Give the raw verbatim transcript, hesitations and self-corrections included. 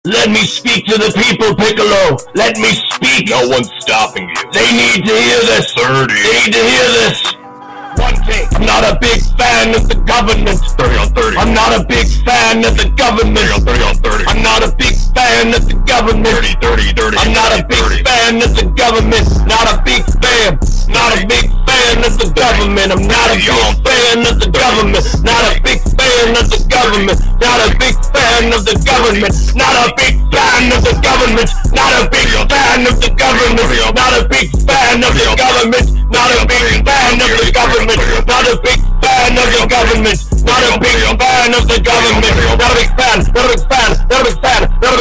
Let me speak to the people, Piccolo. Let me speak. No one's stopping you. They need to hear this. thirty. They need to hear this. One take. I'm not a big fan of the government. thirty on thirty. I'm not a big fan of the government. thirty on thirty on thirty. I'm not a big fan of the government. thirty, thirty, thirty. I'm not a big thirty. fan of the government. Not a big fan. Not a big fan of the government. I'm not a big fan of the government. Not a big fan of the government. Not a big fan of the government. Not a big fan of the government. Not a big fan of the government. Not a big fan of the government. Not a big fan of the government. Not a big fan of the government. Not a big fan of the government. Not a big fan. Not a big fan. Not a big fan. Not a